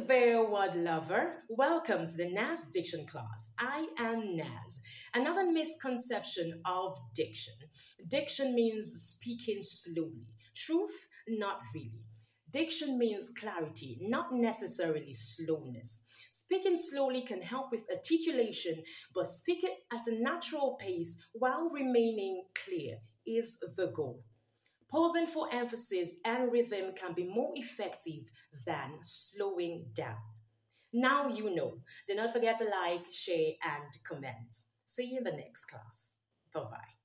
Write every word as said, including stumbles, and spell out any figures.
there, word lover. Welcome to the Nas Diction class. I am Naz. Another misconception of diction. Diction means speaking slowly. Truth, not really. Diction means clarity, not necessarily slowness. Speaking slowly can help with articulation, but speaking at a natural pace while remaining clear is the goal. Pausing for emphasis and rhythm can be more effective than slowing down. Now you know. Do not forget to like, share, and comment. See you in the next class. Bye bye.